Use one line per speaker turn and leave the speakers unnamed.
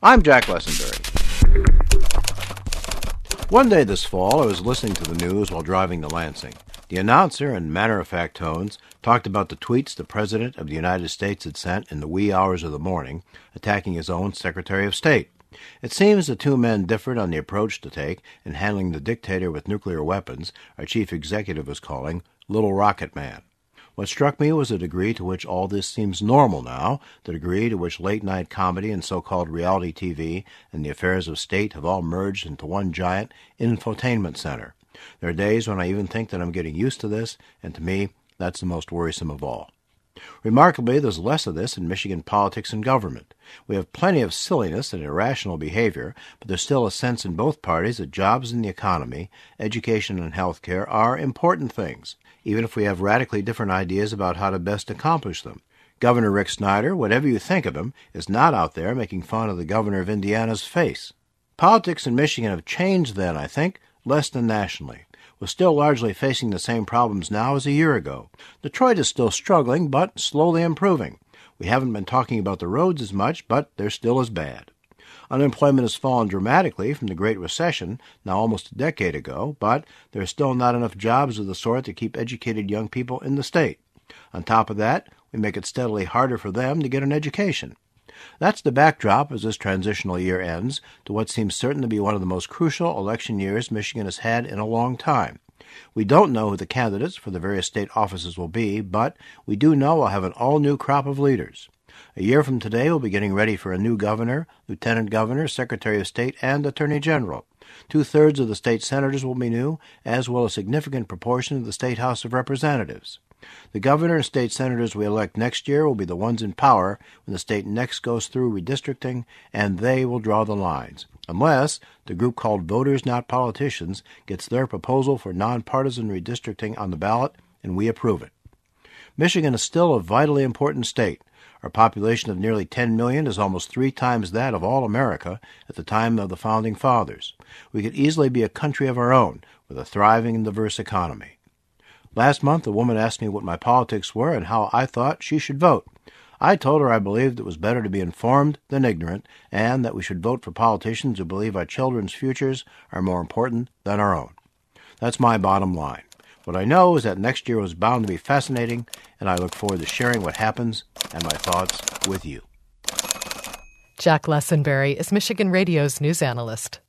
I'm Jack Lessenberry. One day this fall, I was listening to the news while driving to Lansing. The announcer, in matter-of-fact tones, talked about the tweets the President of the United States had sent in the wee hours of the morning, attacking his own Secretary of State. It seems the two men differed on the approach to take in handling the dictator with nuclear weapons our chief executive was calling Little Rocket Man. What struck me was the degree to which all this seems normal now, the degree to which late-night comedy and so-called reality TV and the affairs of state have all merged into one giant infotainment center. There are days when I even think that I'm getting used to this, and to me, that's the most worrisome of all. Remarkably, there's less of this in Michigan politics and government. We have plenty of silliness and irrational behavior, but there's still a sense in both parties that jobs and the economy, education and health care are important things, even if we have radically different ideas about how to best accomplish them. Governor Rick Snyder, whatever you think of him, is not out there making fun of the governor of Indiana's face. Politics in Michigan have changed then, I think, less than nationally. We're still largely facing the same problems now as a year ago. Detroit is still struggling, but slowly improving. We haven't been talking about the roads as much, but they're still as bad. Unemployment has fallen dramatically from the Great Recession, now almost a decade ago, but there are still not enough jobs of the sort to keep educated young people in the state. On top of that, we make it steadily harder for them to get an education. That's the backdrop as this transitional year ends to what seems certain to be one of the most crucial election years Michigan has had in a long time. We don't know who the candidates for the various state offices will be, but we do know we'll have an all-new crop of leaders. A year from today, we'll be getting ready for a new governor, lieutenant governor, secretary of state, and attorney general. 2/3 of the state senators will be new, as will a significant proportion of the state House of Representatives. The governor and state senators we elect next year will be the ones in power when the state next goes through redistricting, and they will draw the lines, unless the group called Voters Not Politicians gets their proposal for nonpartisan redistricting on the ballot, and we approve it. Michigan is still a vitally important state. Our population of nearly 10 million is almost 3 times that of all America at the time of the Founding Fathers. We could easily be a country of our own with a thriving and diverse economy. Last month, a woman asked me what my politics were and how I thought she should vote. I told her I believed it was better to be informed than ignorant, and that we should vote for politicians who believe our children's futures are more important than our own. That's my bottom line. What I know is that next year was bound to be fascinating, and I look forward to sharing what happens and my thoughts with you.
Jack Lessenberry is Michigan Radio's news analyst.